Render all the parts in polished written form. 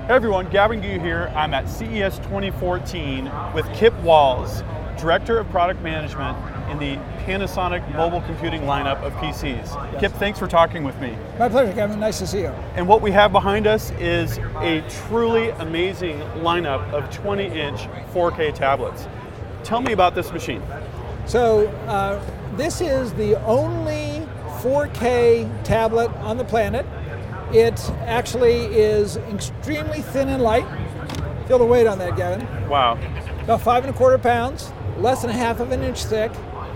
Hey everyone, Gavin Gu here. I'm at CES 2014 with Kip Walls, Director of Product Management in the Panasonic mobile computing lineup of PCs. Yes. Kip, thanks for talking with me. My pleasure, Kevin. Nice to see you. And what we have behind us is a truly amazing lineup of 20-inch 4K tablets. Tell me about this machine. So this is the only 4K tablet on the planet. It actually is extremely thin and light. Feel the weight on that, Gavin. Wow. About 5¼ pounds, less than ½ of an inch thick,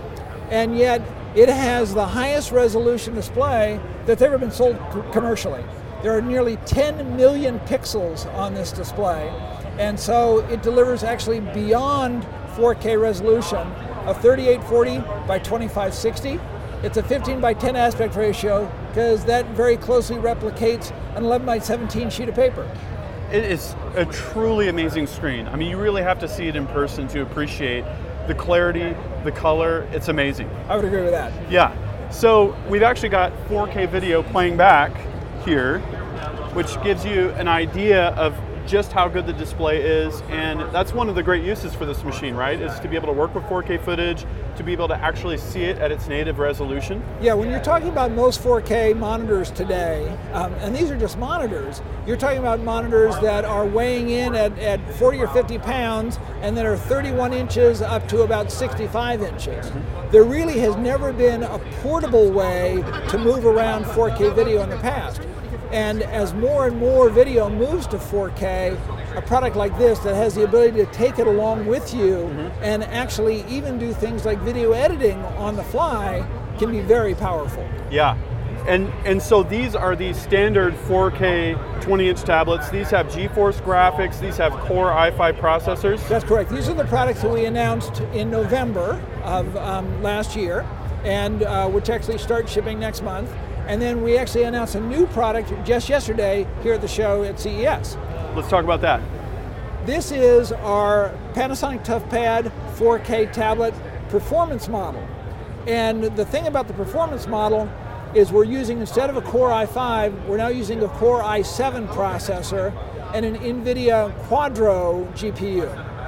and yet it has the highest resolution display that's ever been sold commercially. There are nearly 10 million pixels on this display, and so it delivers actually beyond 4K resolution of 3840 by 2560. It's a 15:10 aspect ratio because that very closely replicates an 11:17 sheet of paper. It is a truly amazing screen. I mean, you really have to see it in person to appreciate the clarity, the color. It's amazing. I would agree with that. Yeah. So we've actually got 4K video playing back here, which gives you an idea of just how good the display is, and that's one of the great uses for this machine, right? Is to be able to work with 4K footage, to be able to actually see it at its native resolution. Yeah, when you're talking about most 4K monitors today, and these are just monitors, you're talking about monitors that are weighing in at 40 or 50 pounds and that are 31 inches up to about 65 inches. There really has never been a portable way to move around 4K video in the past. And as more and more video moves to 4K, a product like this that has the ability to take it along with you and actually even do things like video editing on the fly can be very powerful. Yeah, and so these are the standard 4K 20-inch tablets. These have GeForce graphics, these have Core i5 processors. That's correct. These are the products that we announced in November of last year, and which actually start shipping next month. And then we actually announced a new product just yesterday here at the show at CES. Let's talk about that. This is our Panasonic ToughPad 4K tablet performance model. And the thing about the performance model is we're using, instead of a Core i5, we're now using a Core i7 processor and an NVIDIA Quadro GPU.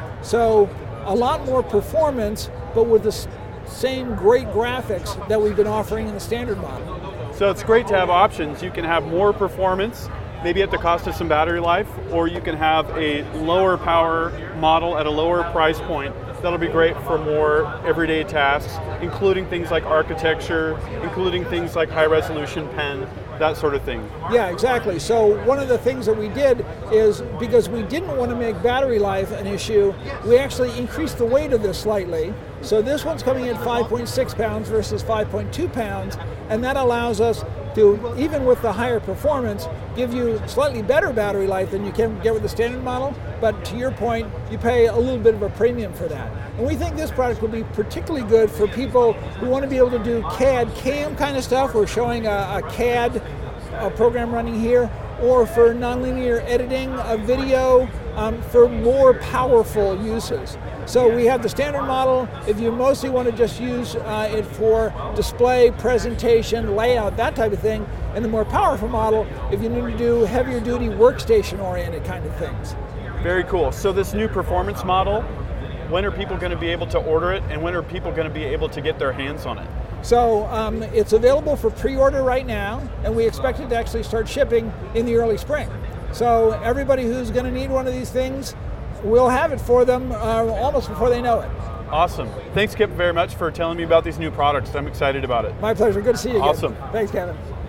So a lot more performance, but with the same great graphics that we've been offering in the standard model. So it's great to have options. You can have more performance, maybe at the cost of some battery life, or you can have a lower power model at a lower price point. That'll be great for more everyday tasks, including things like architecture, including things like high resolution pen, that sort of thing. Yeah, exactly. So one of the things that we did is, because we didn't want to make battery life an issue, we actually increased the weight of this slightly. So this one's coming in 5.6 pounds versus 5.2 pounds, and that allows us to, even with the higher performance, give you slightly better battery life than you can get with the standard model, but to your point, you pay a little bit of a premium for that. And we think this product will be particularly good for people who want to be able to do CAD, CAM kind of stuff. We're showing a CAD program running here, or for nonlinear editing of video, for more powerful uses. So we have the standard model. If you mostly want to just use it for display, presentation, layout, that type of thing, and the more powerful model if you need to do heavier duty workstation-oriented kind of things. Very cool. So this new performance model, when are people going to be able to order it, and when are people going to be able to get their hands on it? So it's available for pre-order right now, and we expect it to actually start shipping in the early spring. So everybody who's going to need one of these things, we'll have it for them almost before they know it. Awesome. Thanks, Kip, very much for telling me about these new products. I'm excited about it. My pleasure. Good to see you again. Awesome. Thanks, Kevin.